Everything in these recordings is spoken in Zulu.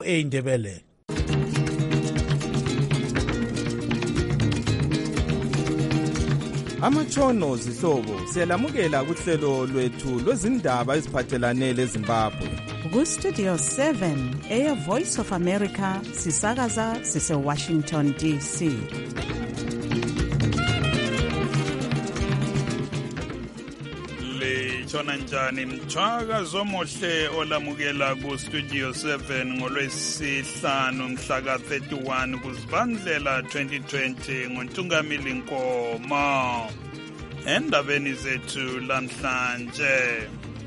eindebele. Amatshono zihlobo siyalamukela kuhlelo lwethu lwezindaba eziphathelane leZimbabwe. Ku-Studio 7 Air Voice of America sisakaza sise-Washington DC. Litshona njani mthwaka zomohle olamukela ku-Studio 7 ngolwesihlanu mhla ka-31 kuZibandlela 2020 ngoNtungamili Nkomo. Endabeni zethu lamhlanje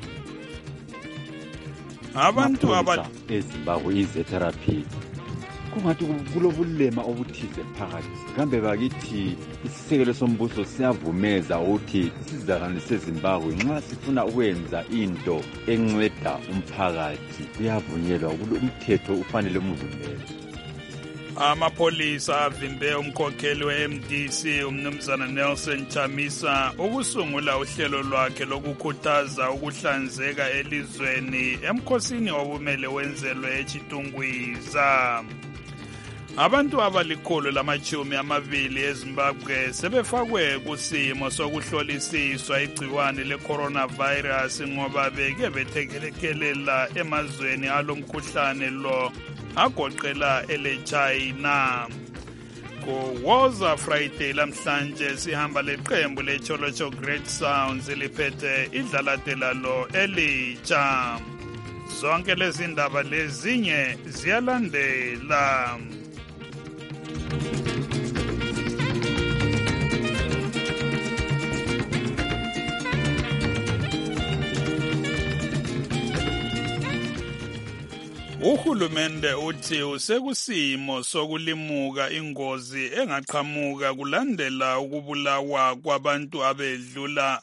abantu eZimbabwe izetherapy kungathi kulobulema obuthize phakathi kambe bakithi isisekelo sombuso siyavumeza ukuthi isizakane seZimbabwe nxa sifuna ukwenza into enceda umphakathi kuyavunyelwa umthetho ufanele umvumele. Amapolisa avimbe umkhokheli we-MDC umnumzana Nelson Chamisa ukusungula uhlelo lwakhe lokukhuthaza ukuhlanzeka elizweni emkhosini obumele wenzelwe eChitungwiza. Abantu abali-120 eZimbabwe sebefakwe kusimo sokuhlolisiswa igciwane le-coronavirus ngoba beke bethekelela emazweni alomkhuhlane lo agoqela ele-China. Ku-Woza Friday lamhlanje sihamba leqembu le-Cholocho Great Sounds liphethe idlalate lalo elitsha. Zonke lezi ndaba lezinye ziyalandela. Uhulumende uthi usekusimo sokulimuka ingozi engaqhamuka kulandela ukubulawa kwabantu abedlula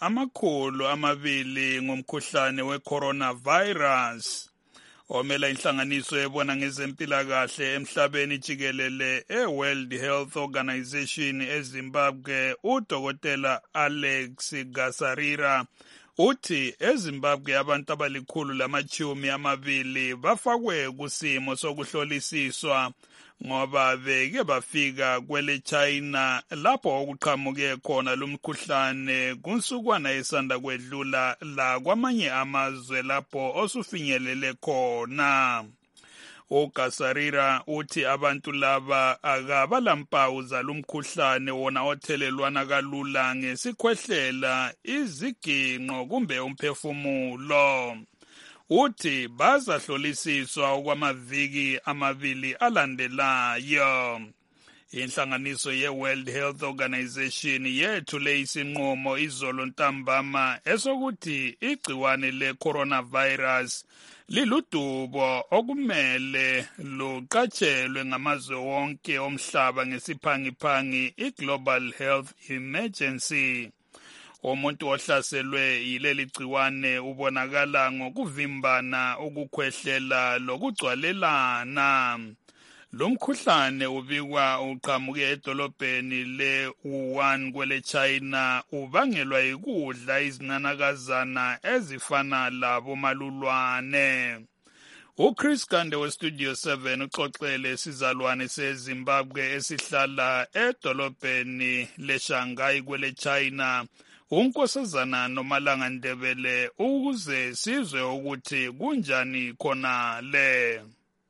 200 ngomkhuhlane we-coronavirus. Omela inhlanganiso ebona ngezempilakahle emhlabeni jikelele e-World Health Organization eZimbabwe uDokotela Alex Gasarira uthi eZimbabwe abantu abali-120 bafakwe kusimo sokuhlolisiswa ngoba beke bafika kwele-China lapho okuqhamuke khona lumkhuhlane kunsukwana esanda kwedlula la kwamanye amazwe lapho osufinyelele khona. uGasarira uthi abantu laba akabalampawu zalumkhuhlane wona othelelwana kalula ngesikhwehlela, iziginqo kumbe umphefumulo. Uthi bazahlolisiswa okwamaviki 2 alandelayo. Inhlanganiso ye-World Health Organization yethule isinqumo izolo ntambama esokuthi igciwane le-coronavirus liludubo okumele luqatshelwe ngamazwe wonke omhlaba ngesiphangiphangi i-Global Health Emergency. Umuntu ohlaselwe yileli gciwane ubonakala ngokuvimbana, ukukhwehlela lokugcwalelana. Lomkhuhlane ubikwa uqhamuke edolobheni le-Wuhan kwele-China ubangelwa yikudla izinanakazana ezifana labomalulwane. uChris Kande weStudio 7 uxoxele isizalwane seZimbabwe esihlala edolobheni le-Shanghai kwele-China uNkosazana Nomalanga Ndebele ukuze sizwe ukuthi kunjani khona le.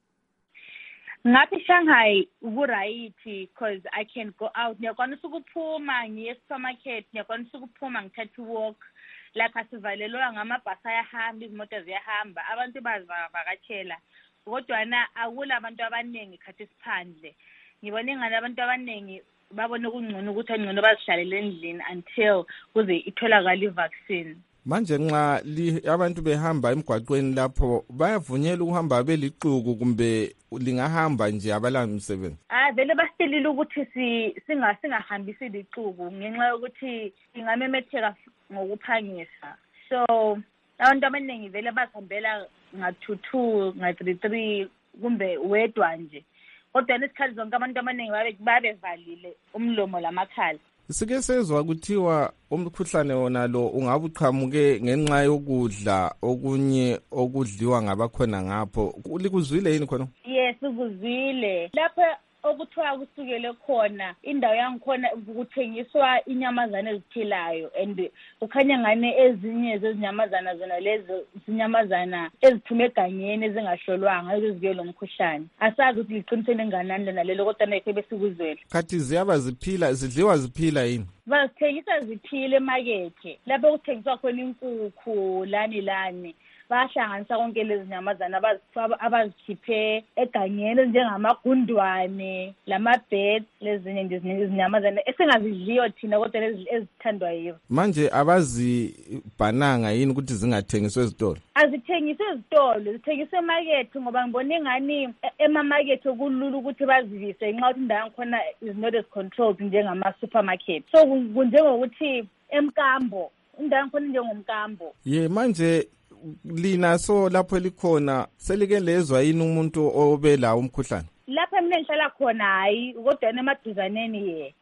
Ngapha eShanghai kurighti because I can go out. Ngiyakwanisa ukuphuma ngiye supermarket, ngiyakwanisa ukuphuma ngithathe walk. Like asivalelwa ngamabhasi ayahamba, izimoto ziyahamba, abantu bazivakatshela. Kodwa akula abantu abaningi khathi siphandle. Ngibone ngani abantu abaningi babone kungcono ukuthi angcono bazihlalele endlini until kuze itholakala ivaccine. Manje nxa abantu behamba emgwaqweni lapho bayavunyelwa ukuhamba belixuku kumbe lingahamba nje abalamsebenzi? Vele basitelile ukuthi singahambisi lixuku ngenxa yokuthi ingamemetheka ngokuphangisa. So abantu abaningi vele bazihambela nga-2-2 nga-3-3 kumbe wedwa nje. Kodwa nesikhathi zonke abantu abaningi babevalile umlomo lamakhala. Sike sezwa kuthiwa umkhuhlane wona lo ungabe uqhamuke ngenxa yokudla okunye okudliwa ngabakhona ngapho. Likuzwile yini khona? Yes, ukuzwile. Lapha okuthiwa kusukele khona indawo yangikhona kuthengiswa inyamazana eziphilayo and ukhanya ngane ezinye zezinyamazana zona lezo zinyamazana eziphume egangeni ezingahlolwanga ezizike lo mkhuhlane. Asazi ukuthi liqinisele nganani lona lelo kodwa nekhe besikuzwela. Khathi ziyaba ziphila, zidliwa ziphila yini? Bazithengisa ziphile emakethe. Lapho kuthengiswa khona inkukhu lani. Bahlanganisa konke lezi nyamazana abazikhiphe egangeni njengamagundwane lamabirds lezinye nje izinyamazana esingazidliyo thina kodwa ezithandwa yibo. Manje abazibhananga yini ukuthi zingathengiswa ezitolo? Azithengiswe ezitolo, zithengiswe emakethe ngoba ngibona ingani emamakethe kulula ukuthi bazivise nxa ukuthi indawo yakhona is not as controlled njengama supermarket. So kunjengokuthi emkambo, indawo yakhona njengomkambo. Manje lina so lapho likhona selike lezwa yini umuntu obela umkhuhlane? Lapha mina ngihlala khona hayi kodwa emaduzaneni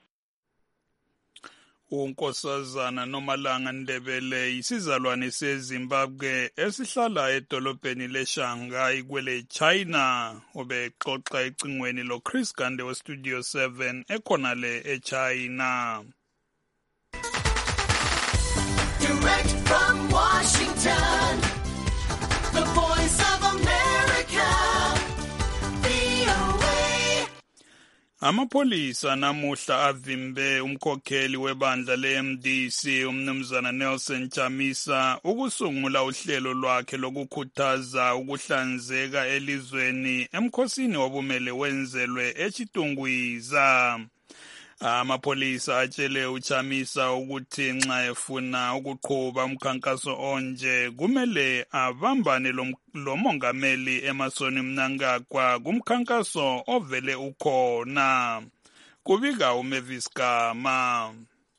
uNkosazana Nomalanga Ndebele isizalwane seZimbabwe esihlala edolobheni leShanghai kwele China obexoxa ecingweni lo Chris Gande we Studio 7 ekhona le eChina. Direct from Washington, the Voice of America, VOA. Amapolisa namuhla avimbe umkhokheli webandla le-MDC umnumzana Nelson Chamisa ukusungula uhlelo lwakhe lokukhuthaza ukuhlanzeka elizweni emkhosini wabumele wenzelwe eChitungwiza. Amapolisa atshele uChamisa ukuthi nxa efuna ukuqhuba umkhankaso onje kumele abambane lomongameli Emmerson Mnangagwa kumkhankaso ovele ukhona. Kubika uMavis Gama.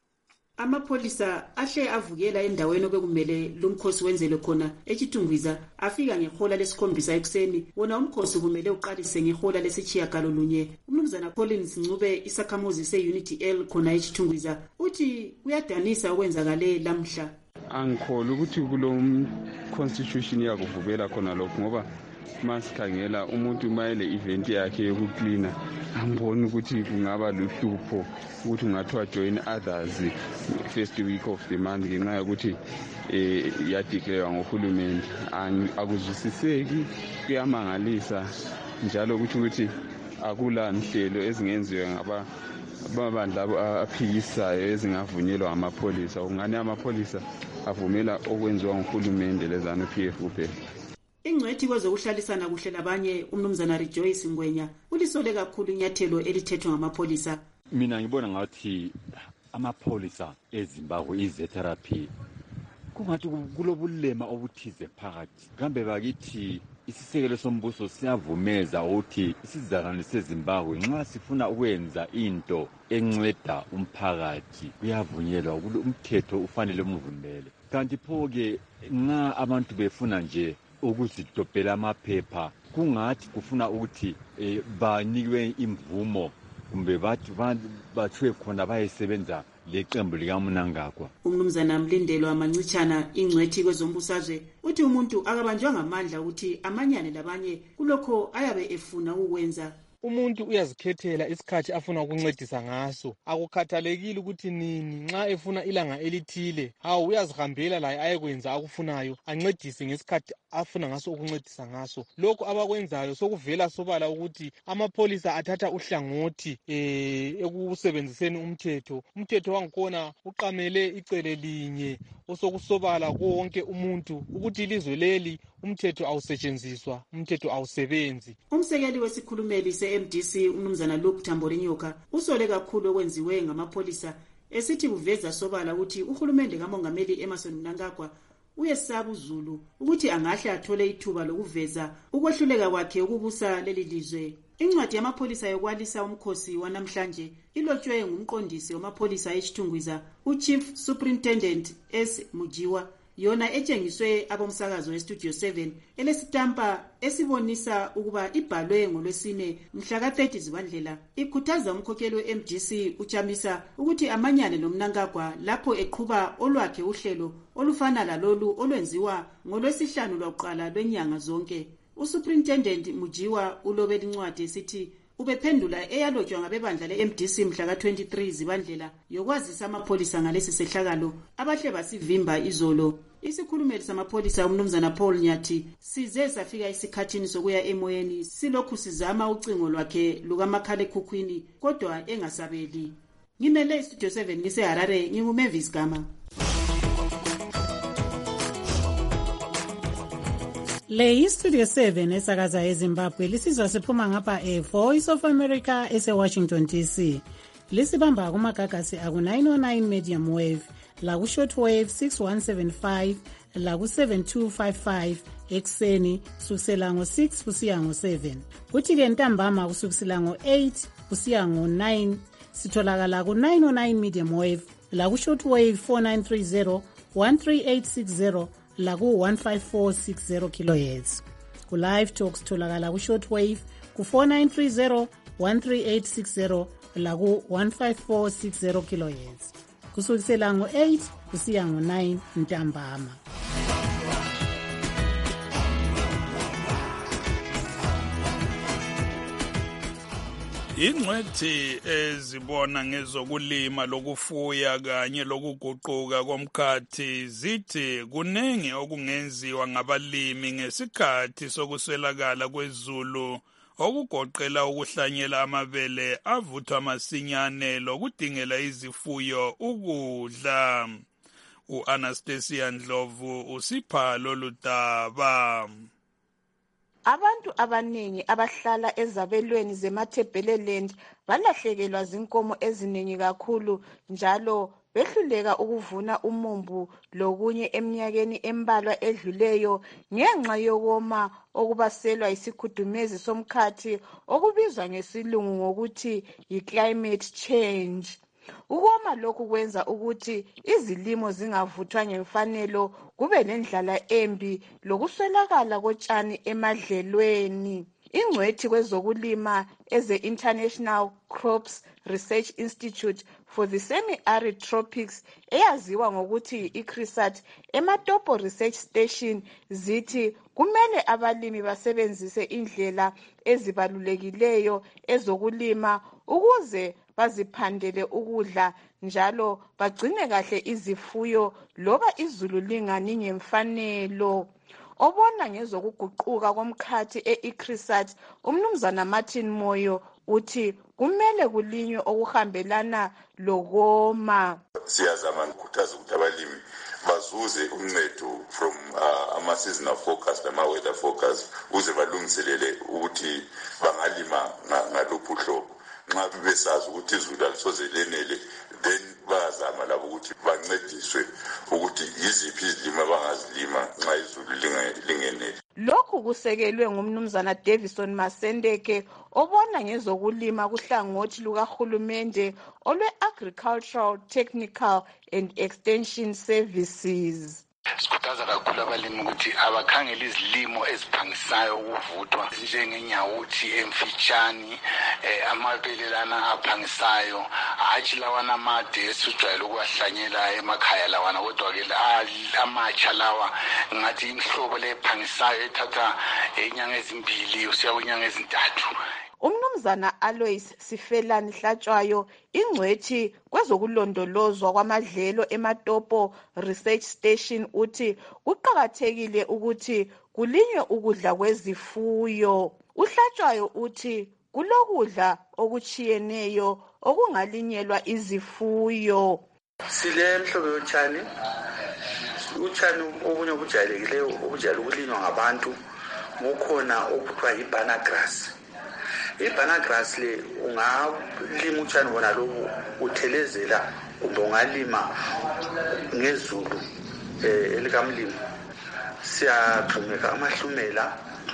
Amapolisa ahle avukela endaweni obekumele lumkhosi wenzelwe khona eChitungwiza afika ngehola lesikhombisa ekuseni. Wona umkhosi kumele uqalise ngehola lesitshiyagalolunye. Umnumzana Collins Ncube isakhamuzi se-Unity L khona eChitungwiza uthi kuyadanisa okwenzakale lamhla. Angikholwa ukuthi kulo constitution yakuvubela khona lokho ngoba masikhangela umuntu mayele event yakhe yokuklina angiboni ukuthi kungaba luhlupho ukuthi ungathiwa join others first week of the month ngenxa yokuthi yadeclarewa ngohulumende. Akuzwisiseki, kuyamangalisa njalo ukuthi akula nhlelo ezingenziwe babandla aphikisayo ezingavunyelwa amapolisa. Ungani amapolisa avumela okwenziwa ngohulumende lezana PF kuphela. Ingcwethi kwezokuhlalisana kuhle labanye umnumzana Rejoice Ngwenya ulisole kakhulu inyathelo elithethwe ngamapolisa. Mina ngibona ngathi amapolisa eZimbabwe izetherapy kungathi kulobulema obuthize phakathi. Kambe bakithi isisekelo sombuso siyavumeza ukuthi isizalwane seZimbabwe nxa sifuna ukwenza into enceda umphakathi kuyavunyelwa, umthetho ufanele umvumele. Kanti pho-ke nxa abantu befuna nje ukuzidobhela amaphepha kungathi kufuna ukuthi banikwe imvumo kumbe bathi bathwe khona bayesebenza leqembu likaMnangagwa. Umnumzana Mlindelwa Mancitshana ingcwethi kwezombusazwe uthi umuntu akabanjwa ngamandla ukuthi amanyane labanye kulokho ayabe efuna ukwenza. Umuntu uyazikhethela isikhathi afuna ukuncedisa ngaso. Akukhathalekile ukuthi nini, nxa efuna ilanga elithile, uyazihambela laye ayekwenza akufunayo, ancedise ngesikhathi afuna ngaso ukuncedisa ngaso. Lokho abakwenzayo sokuvela sobala ukuthi amapolisa athatha uhlangothi ekusebenziseni umthetho. Umthetho wangikhona uqamele icele linye osokusobala konke umuntu ukuthi ilizwe leli umthetho awusetshenziswa, umthetho awusebenzi. Umsekeli wesikhulumeli se-MDC umnumzana Luke Tamborinyoka usole kakhulu okwenziwe ngamapolisa esithi kuveza sobala ukuthi uhulumende kamongameli Emmerson Mnangagwa uyesaba uZulu ukuthi angahle athole ithuba lokuveza ukwehluleka kwakhe ukubusa leli lizwe. Incwadi yamapolisa yokwalisa umkhosi wanamhlanje ilotshwe ngumqondisi wamapolisa eChitungwiza uChief Superintendent S Mujiwa. yona etshengiswe abomsakazo westudio 7 elesitampa esibonisa ukuba ibhalwe ngolwesine mhla ka-30 Zibandlela, ikhuthaza umkhokheli we-MDC uChamisa ukuthi amanyane noMnangagwa lapho eqhuba olwakhe uhlelo olufana lalolu olwenziwa ngolwesihlanu lwakuqala lwenyanga zonke. Usuperintendent Mujiwa ulobela incwadi esithi ubephendula eyalotshwa ngabebandla le-MDC mhla ka-23 Zibandlela yokwazisa amapholisa ngalesi sehlakalo abahle basivimba izolo. Isikhulumeli samapholisa umnumzana Paul Nyathi size safika isikhathini sokuya emoyeni silokhu sizama ucingo lwakhe lukamakhalekhukhwini kodwa engasabeli. Ngimele istudio 7 ngiseHarare, nginguMavis Gama. Le istudio 7 esakaza eZimbabwe lisizwa siphuma ngapha Voice of America ese-Washington DC. Lisibamba kumagagasi aku-909 medium wave, laku-shortwave 6175, laku-7255 ekuseni kusukisela ngo-6 kusiya ngo-7. Kuthi-ke ntambama kusukisela ngo-8 kusiya ngo-9 sitholakala ku-909 medium wave, laku-shortwave 4930, 13860, laku-15460 kHz. Ku-live talk sitholakala ku-shortwave ku-4930, 13860, laku-15460 kHz. Kusukisela ngo-8 kusiya ngo-9 ntambama. Ingcwethi ezibona ngezokulima lokufuya kanye lokuguquka komkhathi zithi kunengi okungenziwa ngabalimi ngesikhathi sokuswelakala kwezulu okugoqela ukuhlanyela amabele avuthwa masinyane lokudingela izifuyo ukudla. U-Anastasia Ndlovu usipha lolu daba. Abantu abaningi abahlala ezabelweni zeMatabeleland balahlekelwa zinkomo eziningi kakhulu njalo behluleka ukuvuna umumbu lokunye eminyakeni embalwa edluleyo ngenxa yokoma okubaselwa isikhudumezi somkhathi okubizwa ngesilungu ngokuthi yi-climate change. Ukoma lokhu kwenza ukuthi izilimo zingavuthwa ngemfanelo, kube nendlala embi lokuswelakala kotshani emadlelweni. Ingcwethi kwezokulima eze-International Crops Research Institute for the Semi-Arid Tropics eyaziwa ngokuthi i-CRISAT eMatopo Research Station zithi kumele abalimi basebenzise indlela ezibalulekileyo ezokulima ukuze baziphandele ukudla njalo bagcine kahle izifuyo loba izulu lingani ngemfanelo. Obona ngezokuguquka komkhathi e-ICRISAT umnumzana Martin Moyo uthi kumele kulinywe okuhambelana lokoma. Siyazama ukukhuthaza ukuthi abalimi bazuze uncedo from ama-seasonal forecast nama-weather forecast ukuze balungiselele ukuthi bangalima ngaluphi uhlobo. Nxa besazi ukuthi izulu alisoze lenele, then bayazama labo ukuthi bancediswe ukuthi yiziphi izilimo abangazilima nxa izulu lingenele. Lokhu kusekelwe ngumnumzana Davison Masendeke obona ngezokulima kuhlangothi lukahulumende olwe-Agricultural Technical and Extension Services. Sikhuthaza kakhulu abalimi ukuthi abakhangele izilimo eziphangisayo ukuvuthwa njengenyawuthi emfitshane, amabele lana aphangisayo, hatshi lawana amade esijwayele ukuwahlanyela emakhaya lawana, kodwa-ke amatsha lawa ngathi imhlobo le ephangisayo ethatha inyanga ezimbili usiya kwinyanga ezintathu. Umnumzana Alois Sifelani Hlatshwayo, ingcwethi kwezokulondolozwa kwamadlelo eMatopo Research Station uthi kuqakathekile ukuthi kulinywe ukudla kwezifuyo. Uhlatshwayo uthi kulokudla okuchiyeneyo okungalinyelwa izifuyo. Sile mhlobo yotshani, utshani obunye obujayelekileyo obujayele ukulinywa ngabantu bukhona okuthiwa yi-banana grass. I-banana grass le ungalima utshani bona lobu uthelezela kumbe ungalima ngezulu elikamlimo. Siyagxumeka amahlumela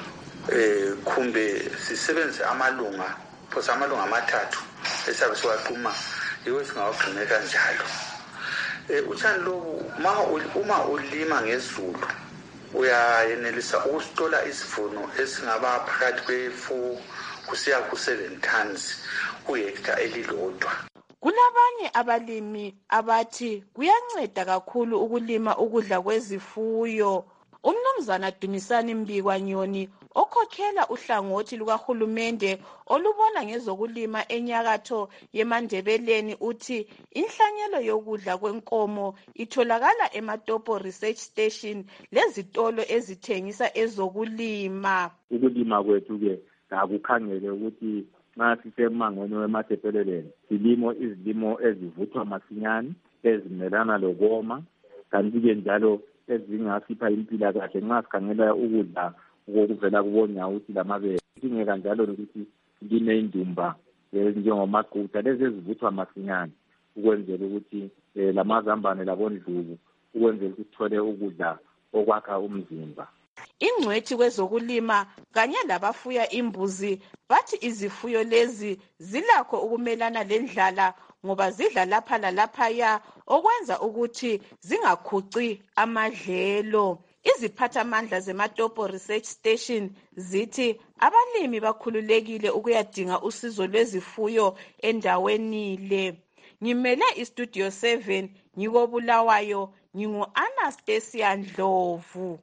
kumbe sisebenze amalunga, phose amalunga amathathu esabe siwaqhuma yiwo singawagxumeka njalo. Utshani lobu uma ulima ngezulu uyayenelisa ukusitola isivuno esingaba phakathi kwe-4 kusiya ku-7 tons kuhektha elilodwa. Kulabanye abalimi abathi kuyanceda kakhulu ukulima ukudla kwezifuyo. Umnumzana Dumisani Mbikwanyoni okhokhela uhlangothi lukahulumende olubona ngezokulima enyakatho yeMandebeleni uthi inhlanyelo yokudla kwenkomo itholakala eMatopo Research Station lezitolo ezithengisa ezokulima. Ukulima kwethu ke akukhangele ukuthi nxa sisemangweni weMandebeleni silimo izilimo ezivuthwa masinyane ezimelana lokoma kanti ke njalo ezingasipha impilakahle nxa sikhangela ukudla okuvela kubonyawuthi lamabele. Kudingeka njalo ukuthi silime indumba njengomaqutha lezi ezivuthwa masinyane ukwenzela ukuthi lamazambane labondlubu ukwenzela ukuthi sithole ukudla okwakha umzimba. Ingcwethi kwezokulima kanye labafuya imbuzi bathi izifuyo lezi zilakho ukumelana lendlala ngoba zidla lapha lalaphaya okwenza ukuthi zingakhuci amadlelo. Iziphathamandla zeMatopo Research Station zithi abalimi bakhululekile ukuyadinga usizo lwezifuyo endaweni le. Ngimele iStudio 7 ngikobulawayo ngingu-Anastasia Ndlovu.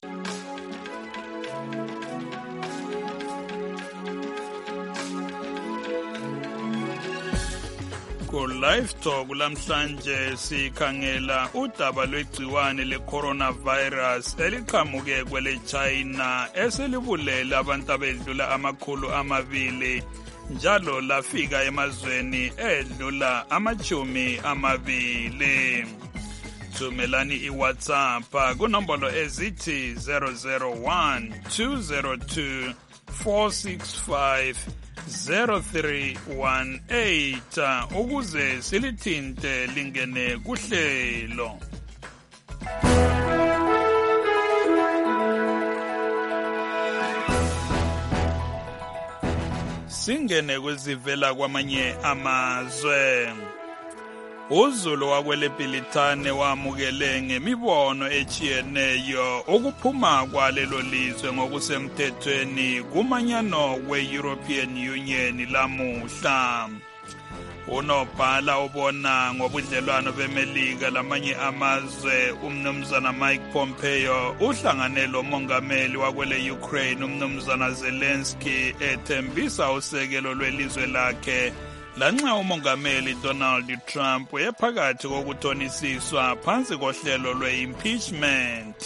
Live Talk lamhlanje sikhangela udaba lwegciwane le-coronavirus eliqhamuke kwele China eselibulele abantu abedlula 200 njalo lafika emazweni edlula 20. Thumelani iWhatsApp kunombolo ezithi 001 202 465 0318 ukuze silithinte lingene kuhlelo. Singene kwezivela kwamanye amazwe. uZulu wakwelePilitane wamukele ngemibono echiyeneyo ukuphuma kwalelo lizwe ngokusemthethweni kumanyano we-European Union lamuhla. Unobhala obona ngobudlelwano beMelika lamanye amazwe umnumzana Mike Pompeo uhlangane lomongameli wakwele Ukraine umnumzana Zelensky ethembisa usekelo lwelizwe lakhe lanxa umongameli Donald Trump ephakathi kokuthonisiswa phansi kohlelo lwe-impeachment.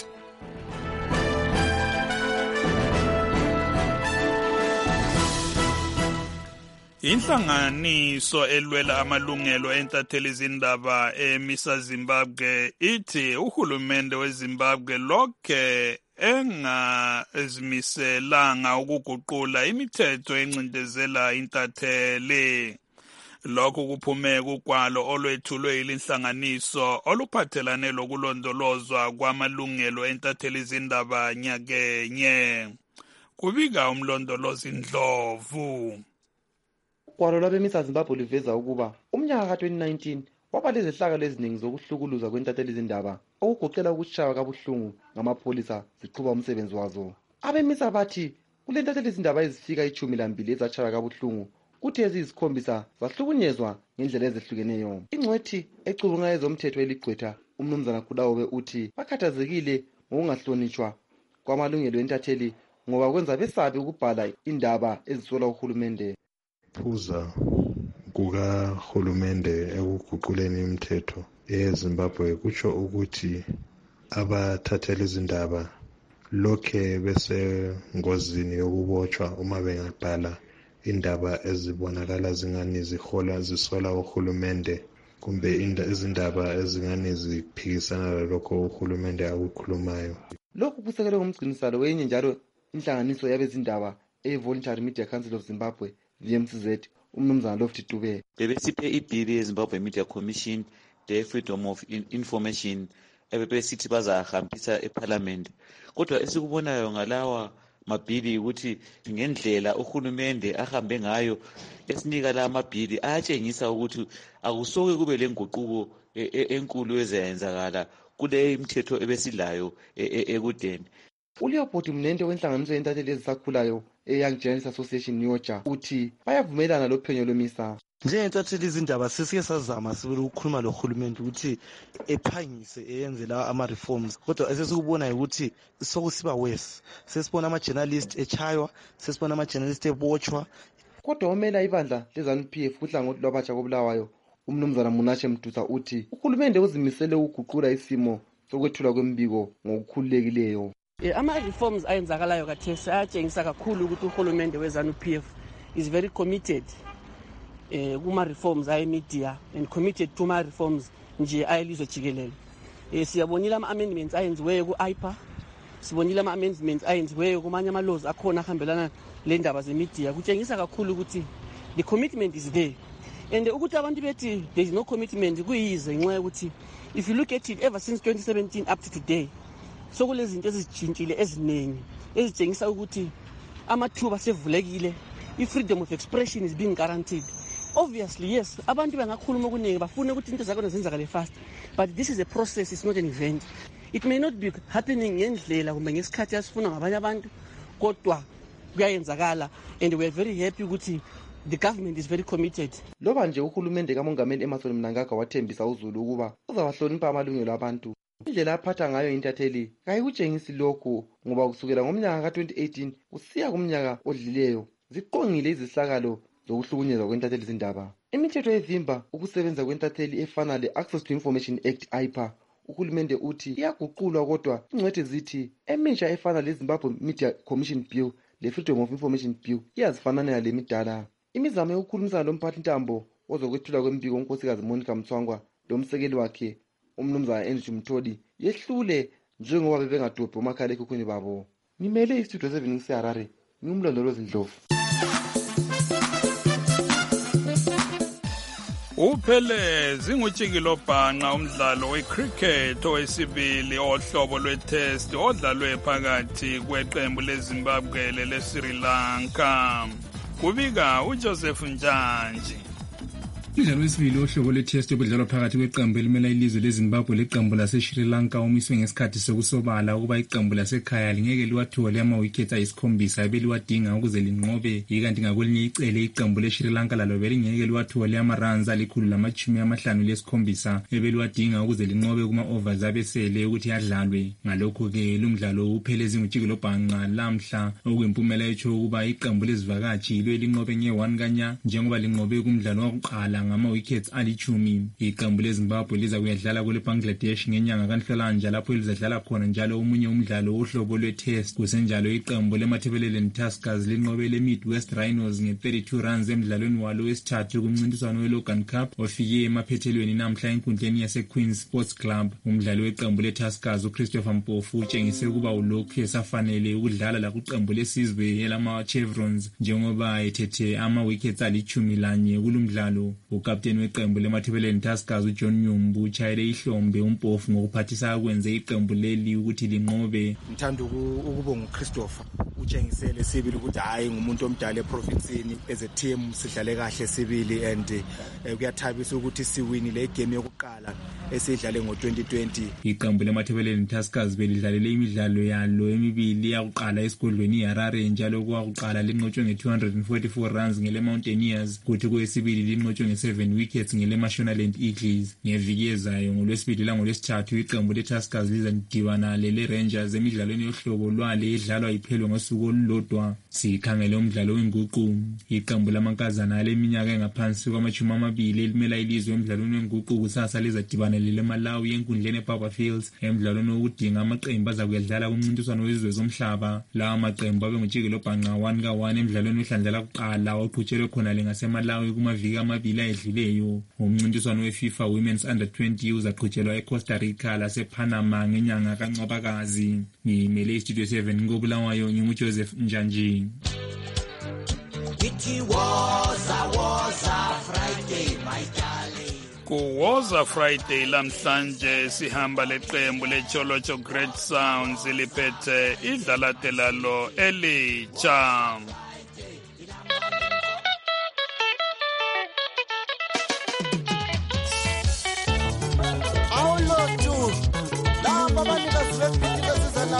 Inhlanganiso elwela amalungelo entatheli zindaba emisa Zimbabwe ithi uhulumende weZimbabwe lokhe engazimiselanga ukuguqula imithetho encindezela intatheli. Lokhu kuphume kugwalo olwethulwe ilinhlanganiso oluphathelane lokulondolozwa kwamalungelo entatheli zindaba nyakenye. Kubika umlondolozi Ndlovu. Ugwalo lwabemisa Zimbabwe luveza ukuba umnyaka ka-2019 waba lezehlakalo eziningi zokuhlukuluza kwentatheli zindaba okugoqela ukutshaywa kabuhlungu ngamapholisa ziqhuba umsebenzi wazo. Abemisa bathi kule ntatheli zindaba ezifika 12 ezatshaywa kabuhlungu kuthi eziyizikhombisa zahlukunyezwa ngendlela ezehlukeneyo. Ingcwethi ecubunga ezomthetho eligqwetha umnumzana Kudawobe uthi bakhathazekile ngokungahlonitshwa kwamalungelo entatheli ngoba kwenza besabe ukubhala indaba ezisola uhulumende. Phuza kukahulumende ekuguquleni imithetho eZimbabwe kutsho ukuthi abathatheli izindaba lokhe besengozini yokubotshwa uma bengabhala indaba ezibonakala zingani zisola uhulumende kumbe izindaba ezingani ziphikisana lalokho uhulumende akukhulumayo. Lokhu kusekelwe ngumgcinisalo wenye njalo inhlanganiso yabezindaba e-Voluntary Media Council of Zimbabwe VMCZ umnumzana Lofty Dube. Bebesiphe ibhili yeZimbabwe Media Commission the Freedom of Information ebebesithi bazahambisa eParliament. Kodwa esikubonayo ngalawa mabhili ukuthi ngendlela uhulumende ahambe ngayo esinika la mabhili ayatshengisa ukuthi akusoke kube lenguquko enkulu ezayenzakala kule imithetho ebesilayo ekudeni. uLeopold Mnente wenhlanganiso yentatheli ezisakhulayo eYoung Journalists Association Nyoja uthi bayavumelana lophenyo lwemisa. Njengentatheli izindaba sesike sazama sibili ukukhuluma lohulumende ukuthi ephangise eyenze la ama-reforms, kodwa esesikubona ukuthi sokusiba worse. Sesibona ama-journalist echaywa, sesibona ama-journalist ebotshwa. Kodwa omela ibandla leZANU-PF kuhlangothi lwabatsha koBulawayo umnumzana Munashe Mdusa uthi uhulumende uzimisele ukuguqula isimo sokwethulwa kwembiko ngokukhululekileyo. Ama-reforms ayenzakalayo kathesi ayatshengisa kakhulu ukuthi uhulumende weZANU-PF is very committed kuma-reforms aye-media and committed to ma-reforms nje ayelizwe jikelele. Siyabonile ama-amendments ayenziweyo ku-IPA, sibonile ama-amendments ayenziweyo kumanye ama-laws akhona ahambelana le ndaba ze-media. Kutshengisa kakhulu ukuthi the commitment is there. And ukuthi abantu bethi there is no commitment kuyize ngenxa yokuthi if you look at it ever since 2017 up to today sokulezinto ezijintshile eziningi ezitshengisa ukuthi amathuba sevulekile, i-freedom of expression is being guaranteed. Obviously, yes, abantu bangakhuluma okuningi bafuna ukuthi into zakhona zenzakale fast, but this is a process, it's not an event. It may not be happening ngendlela kumbe ngesikhathi asifuna ngabanye abantu, kodwa kuyayenzakala and we are very happy ukuthi the government is very committed. Loba nje uhulumende kamongameli Emmerson Mnangagwa wathembisa uZulu ukuba uzawahlonipha amalungelo abantu, indlela aphatha ngayo intatheli kayikutshengisi lokhu, ngoba kusukela ngomnyaka ka-2018 kusiya kumnyaka odlileyo ziqongile izihlakalo zokuhlukunyezwa kwentatheli izindaba. Imithetho evimba ukusebenza kwentatheli efana le-Access to Information Act IPA uhulumende uthi iyaguqulwa, kodwa ingcwethi zithi emisha efana le-Zimbabwe Media Commission Bill le-Freedom of Information Bill iyazifananela le midala. Imizamo yokukhulumisana lomphathi ntambo ozokwethula kwembiko unkosikazi Monica Mthwangwa lomsekeli wakhe umnumzana Andrew Mtholi yehlule njengoba bebengadobhi omakhala ekhukhwini babo. Ngimele istudio 7 ngiseHarare, ngumlondolozi Ndlovu. Uphelezi ngutshikilobhanqa umdlalo wecricket owesibili ohlobo lwetest odlalwe phakathi kweqembu leZimbabwe leleSri Lanka. Kubika uJoseph Njanji. Umdlalo wesibili ohlobo lwetest obudlalwa phakathi kweqembu elimela ilizwe leZimbabwe leqembu laseSri Lanka umiswe ngesikhathi sokusobala ukuba iqembu lasekhaya lingeke liwathole ama-wickets ayisikhombisa ebeliwadinga ukuze linqobe, ikanti ngakwelinye icele iqembu leSri Lanka lalo belingeke liwathole ama-runs alikhulu ebeliwadinga ukuze linqobe kuma-overs abesele ukuthi adlalwe. Ngalokho-ke lumdlalo uphelezi ngutshikilobhanqa lamhla okuyimpumela etsho ukuba iqembu lezivakatshi yilo elinqobe nge-1 kanya njengoba linqobe kumdlalo wakuqala ngama-wickets ali-10. Iqembu leZimbabwe liza kuyadlala kule Bangladesh ngenyanga kaNhlolanja lapho elizadlala khona njalo omunye umdlalo wohlobo lwe-test. Kusenjalo iqembu leMatabeleland Tuskers linqobe le-Midwest Rhinos nge-32 runs emdlalweni walo wesithathu kumncintiswano we-Logan Cup ofike emaphethelweni namhla enkundleni yase-Queen's Sports Club. Umdlali weqembu le-Tuskers uChristopher Mpofu utshengise ukuba ulokhu esafanele ukudlala lakuqembu lesizwe elama-Chevrons njengoba ethethe ama-wickets ali-11 kulumdlalo. Ukapteni weqembu leMatabeleland Tuskers uJohn Nyumbu utshayele ihlombe uMpofu ngokuphathisa kwenze iqembu leli ukuthi linqobe. Ngithanda ukubonga uChristopher, utshengisele sibili ukuthi hayi ngumuntu omdala eprovinsini, as a team sidlale kahle sibili and kuyathabisa ukuthi siwinile igame yokuqala esidlale ngo-2020. Iqembu leMatabeleland Tuskers belidlalele imidlalo yalo emibili yakuqala esigodlweni iHarare njalo kwakuqala linqotshwe nge-244 runs ngele-Mountaineers kuthi kwesibili linqotshwe nge-7 wickets ngele-Mashonaland Eagles. Ngeviki ezayo ngolwesibili langolwesithathu iqembu le-Tuskers lizadibana lele-Rangers emidlalweni yohlobo lwale edlalwa iphelwe ngosuku olulodwa. Sikhangele umdlalo wenguqu. Iqembu lamankazana aleminyaka engaphansi kwama-20 elimela ilizwe emdlalweni wenguqu kusasa lizadibana lele-Malawi enkundleni eBaba Fields emdlalweni wokudinga amaqembu azakuyadlala kumncintiswano wezizwe zomhlaba. Lawa maqembu abe ngutshikilobhanqa 1-1 emdlalweni wehlandla lakuqala oqhutshelwe khona ngaseMalawi kumaviki amabili ayedluleyo. Umncintiswano weFIFA Women's Under-20 uzaqhutshelwa eCosta Rica lasePanama ngenyanga kaNcwabakazi. Ngimele iStudio 7 ngoBulawayo nginguJoseph Njanji. Kuwoza Friday lamhlanje sihamba leqembu leCholocho Great Sounds liphethe idlalate lalo elitsha.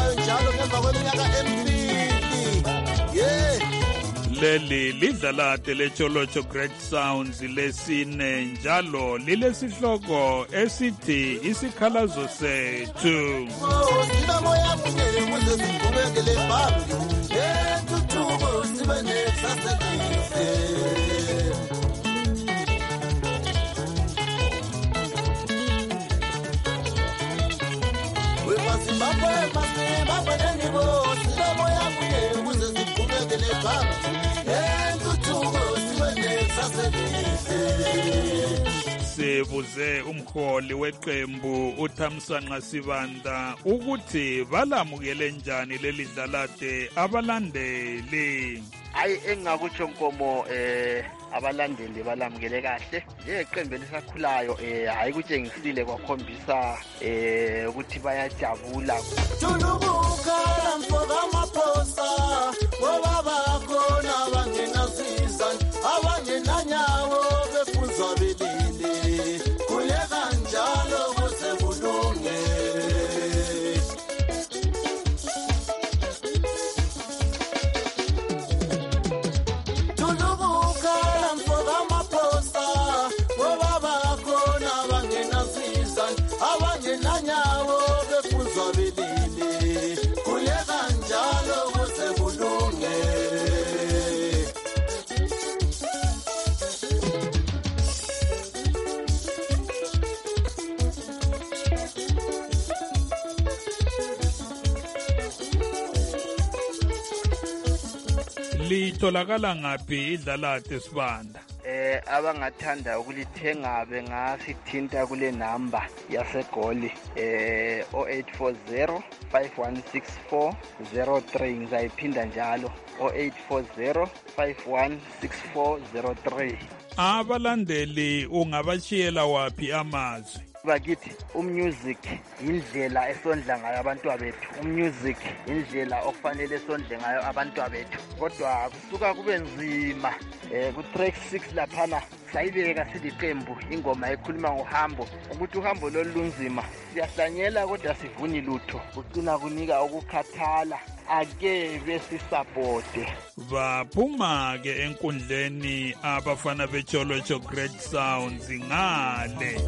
esiyenzayo njalo ngemva kweminyaka emibili leli lidlalade lecholocho Great Sounds lesine njalo lilesihloko esithi isikhalazo sethu. sibe moya munye ukuze siqhubekele phambili entuthuko sibe nekusasa elihle. Zimbabwe nenibo sibe moya munye ukuze siqhubekele phambili entuthuko sibe nekusasa elihle. Sibuze umholi weqembu uThamsanqa Sibanda ukuthi balamukele njani leli dlalade abalandeli. Hayi engakutsho Nkomo abalandeli balamukele kahle njeqembu elisakhulayo hayi kutshengisile kwakhombisa ukuthi bayajabula. Tunubukala mfoka maphosa ngoba bakhona abangenasiza abangenanyawo befunzwa belile kuleka njalo kuze kulunge. Tunubukala mfoka maphosa ngoba bakhona abangenasiza abangenanyawo befunzwa belile kuleka njalo kuze kulunge. Litholakala ngaphi idlalade Sibanda? Abangathanda ukulithenga bengasithinta kule namba yasegoli 0840 516403 ngizayiphinda njalo 0840 516403. Abalandeli ungabashiyela wapi amazwi? Bakithi umusic indlela esondla ngayo abantu bethu, umusic indlela okufanele esondle ngayo abantu bethu, kodwa kusuka kube nzima ku track 6 laphana sayibeka siliqembu ingoma ekhuluma ngohambo ukuthi uhambo lolunzima siyahlanyela kodwa sivuni lutho kucina kunika ukukhathala ake besisupport. Baphuma ke enkundleni abafana becholocho Great Sounds ngale.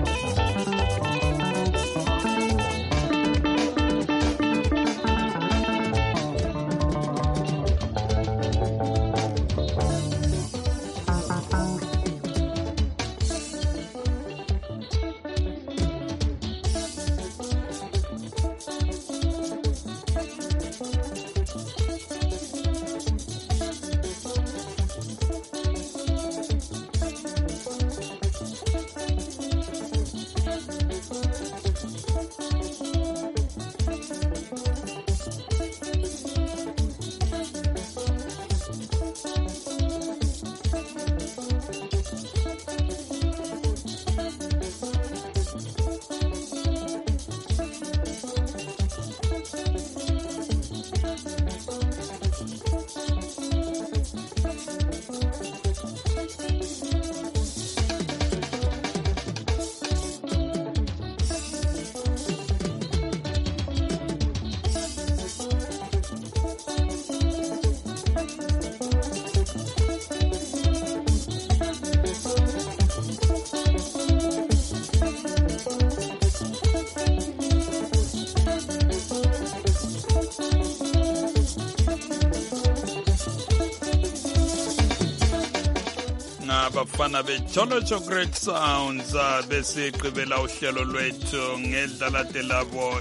Abafana becholocho Great Sounds besigqibela uhlelo lwethu ngedlalade labo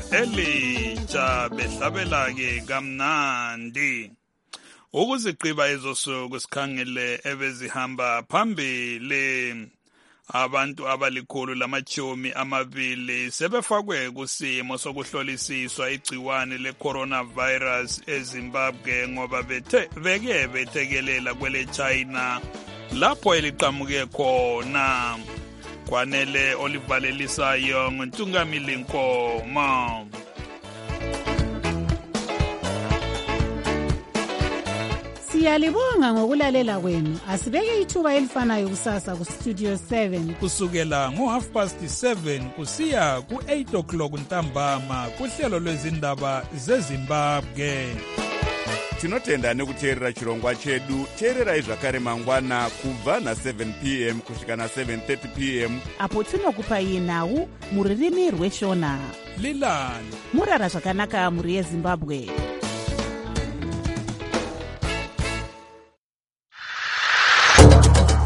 elitsha behlabela ke kamnandi. Ukuzigqiba ezosuku sikhangele ebezihamba phambili. Abantu abalikhulu lamachumi amabili sebefakwe kusimo sokuhlolisiswa igciwane le-coronavirus eZimbabwe ngoba beke bethekelela kwele China lapho eliqhamuke khona. Kwanele olivalelisayo nguNtungamili Nkomo. Siyalibonga ngokulalela kwenu. Asibeke ithuba elifanayo kusasa ku Studio 7 kusukela ngo7:30 kusiya ku8 ntambama kuhlelo lwezindaba zeZimbabwe. Tinotenda nekuteerera chirongwa chedu. Teererai zvakare mangwana kubva na7 p.m. kusvika na7:30 p.m. apo tinokupai nhau muririmi rweshona. Lilani murara zvakanaka muri yeZimbabwe.